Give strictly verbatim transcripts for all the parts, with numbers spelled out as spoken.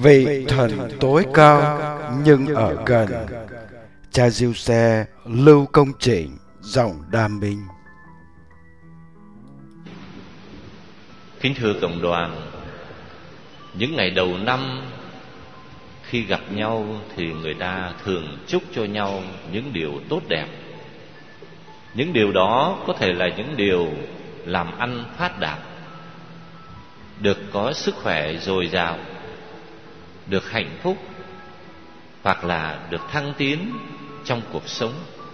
Vị thần tối cao nhưng ở gần. Cha Diêu Xe, Lưu Công Trịnh, giọng Đa Minh. Kính thưa cộng đoàn, những ngày đầu năm khi gặp nhau thì người ta thường chúc cho nhau những điều tốt đẹp. Những điều đó có thể là những điều làm ăn phát đạt, được có sức khỏe dồi dào, được hạnh phúc, hoặc là được thăng tiến trong cuộc sống.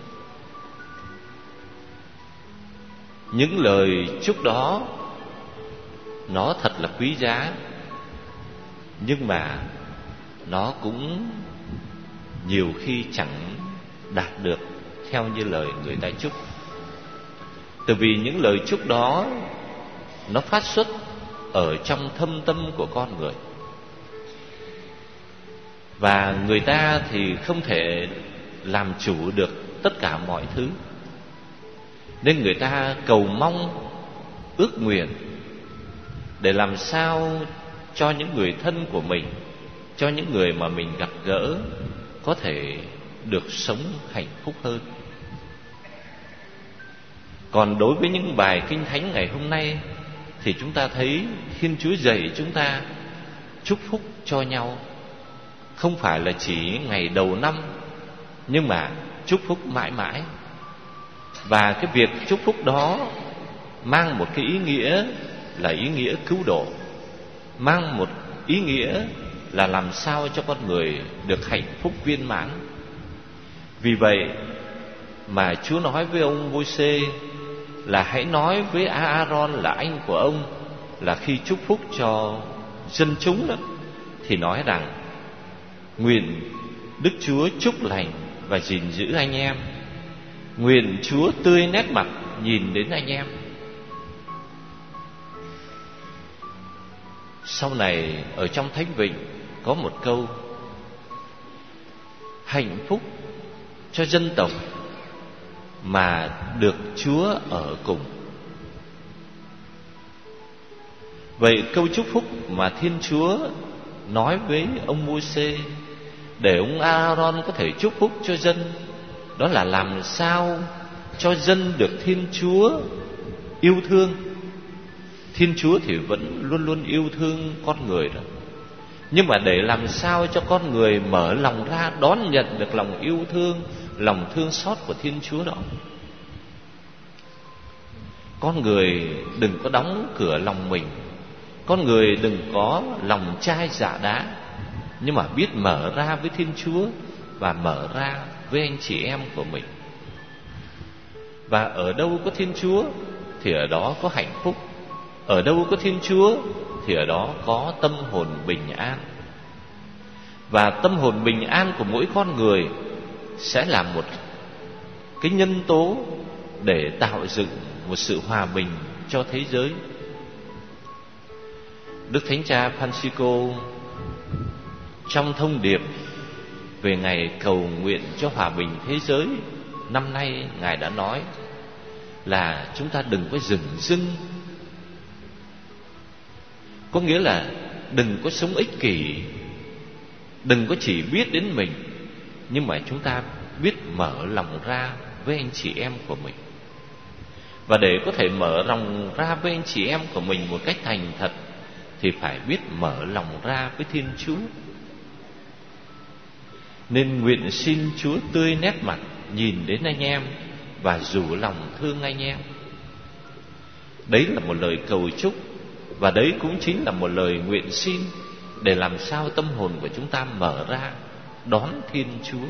Những lời chúc đó nó thật là quý giá, nhưng mà nó cũng nhiều khi chẳng đạt được theo như lời người ta chúc. Tại vì những lời chúc đó nó phát xuất ở trong thâm tâm của con người, và người ta thì không thể làm chủ được tất cả mọi thứ, nên người ta cầu mong, ước nguyện để làm sao cho những người thân của mình, cho những người mà mình gặp gỡ có thể được sống hạnh phúc hơn. Còn đối với những bài kinh thánh ngày hôm nay thì chúng ta thấy Thiên Chúa dạy chúng ta chúc phúc cho nhau, không phải là chỉ ngày đầu năm, nhưng mà chúc phúc mãi mãi. Và cái việc chúc phúc đó mang một cái ý nghĩa là ý nghĩa cứu độ, mang một ý nghĩa là làm sao cho con người được hạnh phúc viên mãn. Vì vậy mà Chúa nói với ông Môi-se là hãy nói với A-a-ron là anh của ông, là khi chúc phúc cho dân chúng đó, thì nói rằng: nguyện Đức Chúa chúc lành và gìn giữ anh em, nguyện Chúa tươi nét mặt nhìn đến anh em. Sau này ở trong Thánh Vịnh có một câu: hạnh phúc cho dân tộc mà được Chúa ở cùng. Vậy câu chúc phúc mà Thiên Chúa nói với ông Môi-se để ông A-a-ron có thể chúc phúc cho dân, đó là làm sao cho dân được Thiên Chúa yêu thương. Thiên Chúa thì vẫn luôn luôn yêu thương con người đó, nhưng mà để làm sao cho con người mở lòng ra đón nhận được lòng yêu thương, lòng thương xót của Thiên Chúa đó. Con người đừng có đóng cửa lòng mình, con người đừng có lòng chai dạ đá, nhưng mà biết mở ra với Thiên Chúa và mở ra với anh chị em của mình. Và ở đâu có Thiên Chúa thì ở đó có hạnh phúc, ở đâu có Thiên Chúa thì ở đó có tâm hồn bình an. Và tâm hồn bình an của mỗi con người sẽ là một cái nhân tố để tạo dựng một sự hòa bình cho thế giới. Đức Thánh Cha Francisco trong thông điệp về ngày cầu nguyện cho hòa bình thế giới năm nay, Ngài đã nói là chúng ta đừng có dửng dưng. Có nghĩa là đừng có sống ích kỷ, đừng có chỉ biết đến mình, nhưng mà chúng ta biết mở lòng ra với anh chị em của mình. Và để có thể mở lòng ra với anh chị em của mình một cách thành thật thì phải biết mở lòng ra với Thiên Chúa. Nên nguyện xin Chúa tươi nét mặt nhìn đến anh em và rủ lòng thương anh em. Đấy là một lời cầu chúc, và đấy cũng chính là một lời nguyện xin để làm sao tâm hồn của chúng ta mở ra đón Thiên Chúa.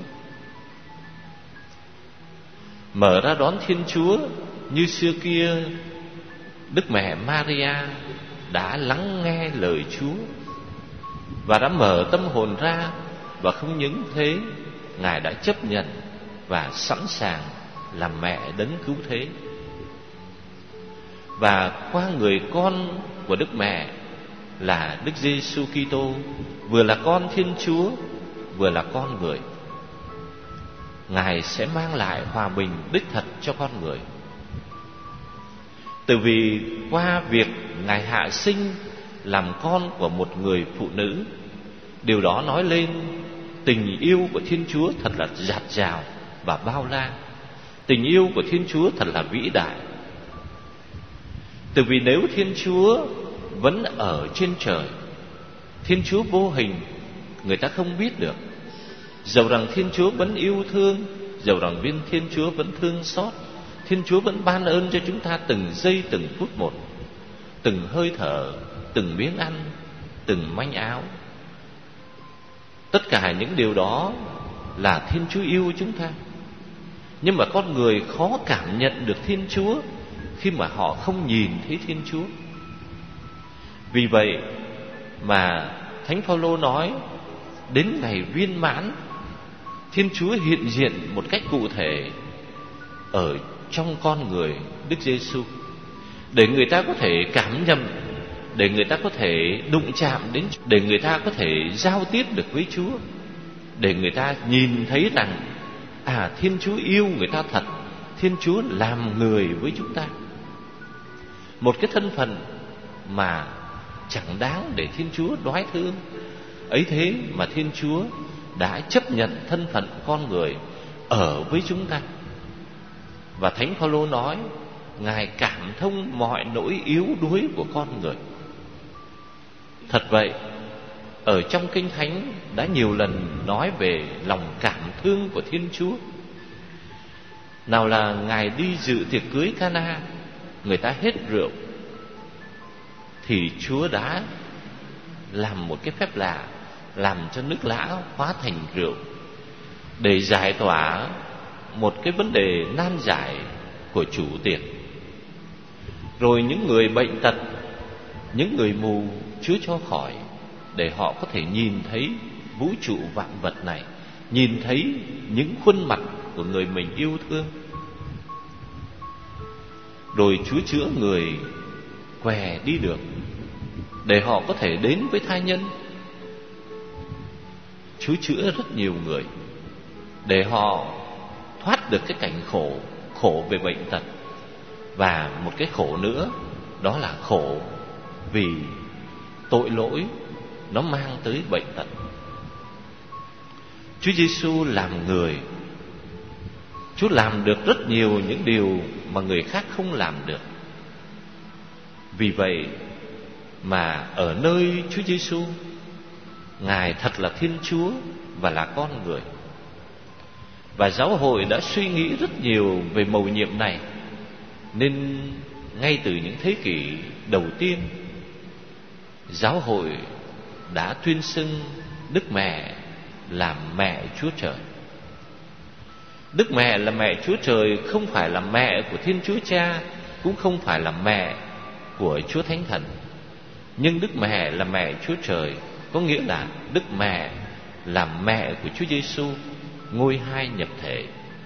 Mở ra đón Thiên Chúa như xưa kia Đức Mẹ Maria đã lắng nghe lời Chúa và đã mở tâm hồn ra. Và không những thế, Ngài đã chấp nhận và sẵn sàng làm mẹ đấng cứu thế. Và qua người con của Đức Mẹ là Đức Giêsu Kitô, vừa là con Thiên Chúa, vừa là con người, Ngài sẽ mang lại hòa bình đích thật cho con người. Từ vì qua việc Ngài hạ sinh làm con của một người phụ nữ, Điều đó nói lên tình yêu của Thiên Chúa thật là dạt dào và bao la. Tình yêu của Thiên Chúa thật là vĩ đại. Từ vì nếu Thiên Chúa vẫn ở trên trời, Thiên Chúa vô hình, người ta không biết được. Dầu rằng Thiên Chúa vẫn yêu thương, dầu rằng viên Thiên Chúa vẫn thương xót, Thiên Chúa vẫn ban ơn cho chúng ta từng giây từng phút một, từng hơi thở, từng miếng ăn, từng manh áo. Tất cả những điều đó là Thiên Chúa yêu chúng ta. Nhưng mà con người khó cảm nhận được Thiên Chúa khi mà họ không nhìn thấy Thiên Chúa. Vì vậy mà Thánh Phaolô nói, đến ngày viên mãn, Thiên Chúa hiện diện một cách cụ thể ở trong con người Đức Giêsu, để người ta có thể cảm nhận, để người ta có thể đụng chạm đến, để người ta có thể giao tiếp được với Chúa, để người ta nhìn thấy rằng à, Thiên Chúa yêu người ta thật, Thiên Chúa làm người với chúng ta. Một cái thân phận mà chẳng đáng để Thiên Chúa đoái thương. Ấy thế mà Thiên Chúa đã chấp nhận thân phận con người ở với chúng ta. Và Thánh Phaolô nói, Ngài cảm thông mọi nỗi yếu đuối của con người. Thật vậy, ở trong Kinh Thánh đã nhiều lần nói về lòng cảm thương của Thiên Chúa. Nào là Ngài đi dự tiệc cưới Cana, người ta hết rượu, thì Chúa đã làm một cái phép lạ, làm cho nước lã hóa thành rượu, để giải tỏa một cái vấn đề nan giải của chủ tiệc. Rồi những người bệnh tật, những người mù, Chúa cho khỏi, để họ có thể nhìn thấy vũ trụ vạn vật này, nhìn thấy những khuôn mặt của người mình yêu thương. Rồi Chúa chữa người què đi được, để họ có thể đến với tha nhân. Chúa chữa rất nhiều người, để họ thoát được cái cảnh khổ, khổ về bệnh tật. Và một cái khổ nữa, đó là khổ vì tội lỗi nó mang tới bệnh tật. Chúa Giêsu làm người, Chúa làm được rất nhiều những điều mà người khác không làm được. Vì vậy mà ở nơi Chúa Giêsu, Ngài thật là Thiên Chúa và là con người. Và giáo hội đã suy nghĩ rất nhiều về mầu nhiệm này, nên ngay từ những thế kỷ đầu tiên, giáo hội đã tuyên xưng Đức Mẹ là mẹ Chúa Trời. Đức Mẹ là mẹ Chúa Trời, không phải là mẹ của Thiên Chúa Cha, cũng không phải là mẹ của Chúa Thánh Thần. Nhưng Đức Mẹ là mẹ Chúa Trời, có nghĩa là Đức Mẹ là mẹ của Chúa Giêsu, ngôi hai nhập thể.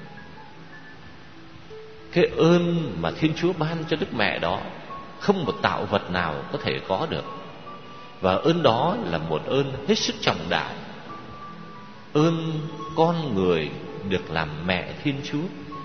Cái ơn mà Thiên Chúa ban cho Đức Mẹ đó, không một tạo vật nào có thể có được. Và ơn đó là một ơn hết sức trọng đại. Ơn con người được làm mẹ Thiên Chúa.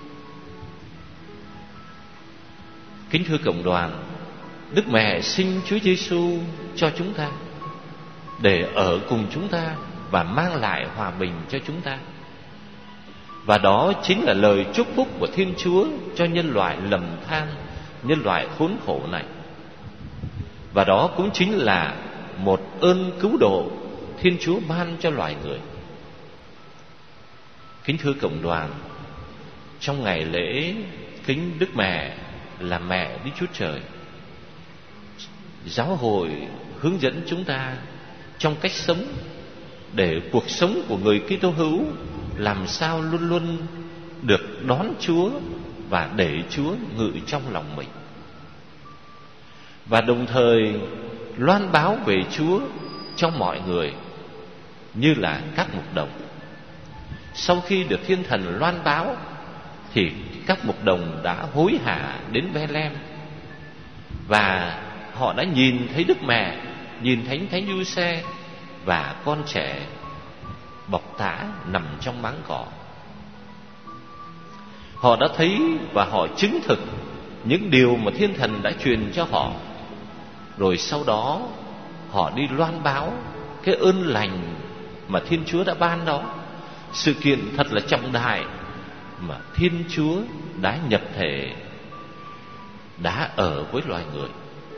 Kính thưa cộng đoàn, Đức Mẹ sinh Chúa Giêsu cho chúng ta, để ở cùng chúng ta và mang lại hòa bình cho chúng ta. Và đó chính là lời chúc phúc của Thiên Chúa cho nhân loại lầm than, nhân loại khốn khổ này. Và đó cũng chính là một ơn cứu độ Thiên Chúa ban cho loài người. Kính thưa cộng đoàn, trong ngày lễ kính Đức Mẹ là mẹ Đức Chúa Trời, giáo hội hướng dẫn chúng ta trong cách sống, để cuộc sống của người Kitô hữu làm sao luôn luôn được đón Chúa và để Chúa ngự trong lòng mình. Và đồng thời loan báo về Chúa cho mọi người, như là các mục đồng. Sau khi được Thiên Thần loan báo, thì các mục đồng đã hối hả đến Bethlehem, và họ đã nhìn thấy Đức Mẹ, nhìn thấy Thánh Giuse và con trẻ bọc tã nằm trong máng cỏ. Họ đã thấy và họ chứng thực những điều mà Thiên Thần đã truyền cho họ. Rồi sau đó họ đi loan báo cái ơn lành mà Thiên Chúa đã ban đó. Sự kiện thật là trọng đại mà Thiên Chúa đã nhập thể, đã ở với loài người.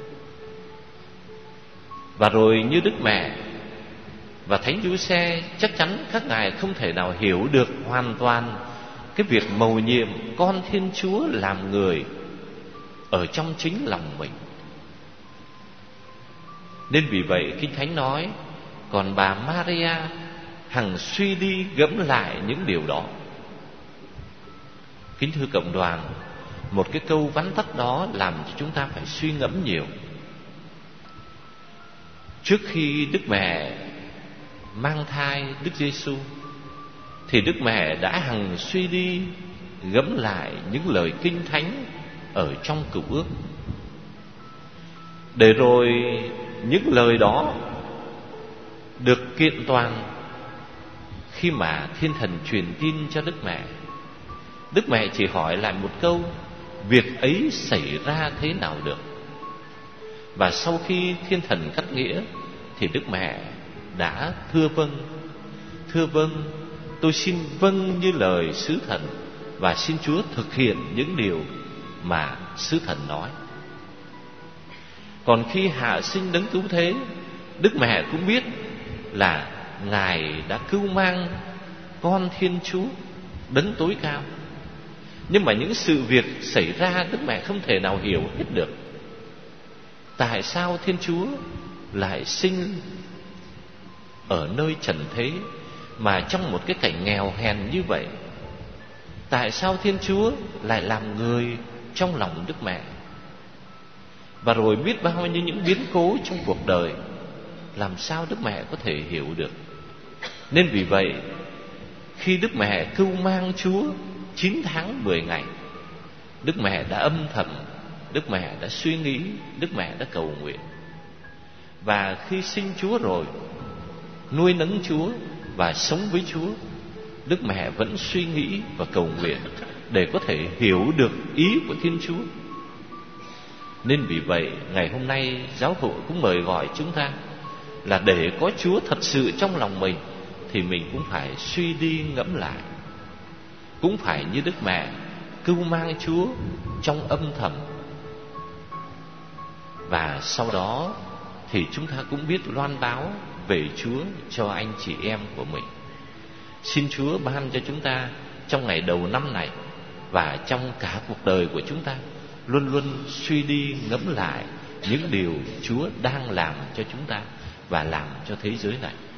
Và rồi như Đức Mẹ và Thánh Giuse, chắc chắn các ngài không thể nào hiểu được hoàn toàn cái việc mầu nhiệm con Thiên Chúa làm người ở trong chính lòng mình. Nên vì vậy Kinh Thánh nói, còn bà Maria hằng suy đi gẫm lại những điều đó. Kính thưa cộng đoàn, một cái câu vắn tắt đó làm cho chúng ta phải suy ngẫm nhiều. Trước khi Đức Mẹ mang thai Đức Giêsu thì Đức Mẹ đã hằng suy đi gẫm lại những lời Kinh Thánh ở trong Cựu Ước, để rồi những lời đó được kiện toàn khi mà Thiên Thần truyền tin cho Đức Mẹ. Đức Mẹ chỉ hỏi lại một câu: việc ấy xảy ra thế nào được? Và sau khi Thiên Thần cắt nghĩa thì Đức Mẹ đã thưa vâng. Thưa vâng, tôi xin vâng như lời sứ thần, và xin Chúa thực hiện những điều mà sứ thần nói. Còn khi hạ sinh đấng cứu thế, Đức Mẹ cũng biết là Ngài đã cưu mang con Thiên Chúa đấng tối cao. Nhưng mà những sự việc xảy ra Đức Mẹ không thể nào hiểu hết được. Tại sao Thiên Chúa lại sinh ở nơi trần thế mà trong một cái cảnh nghèo hèn như vậy? Tại sao Thiên Chúa lại làm người trong lòng Đức Mẹ? Và rồi biết bao nhiêu những biến cố trong cuộc đời, làm sao Đức Mẹ có thể hiểu được? Nên vì vậy, khi Đức Mẹ cưu mang Chúa chín tháng mười ngày, Đức Mẹ đã âm thầm, Đức Mẹ đã suy nghĩ, Đức Mẹ đã cầu nguyện. Và khi sinh Chúa rồi, nuôi nấng Chúa và sống với Chúa, Đức Mẹ vẫn suy nghĩ và cầu nguyện để có thể hiểu được ý của Thiên Chúa. Nên vì vậy, ngày hôm nay giáo hội cũng mời gọi chúng ta là để có Chúa thật sự trong lòng mình thì mình cũng phải suy đi ngẫm lại, cũng phải như Đức Mẹ cưu mang Chúa trong âm thầm. Và sau đó thì chúng ta cũng biết loan báo về Chúa cho anh chị em của mình. Xin Chúa ban cho chúng ta trong ngày đầu năm này và trong cả cuộc đời của chúng ta luôn luôn suy đi ngẫm lại những điều Chúa đang làm cho chúng ta và làm cho thế giới này.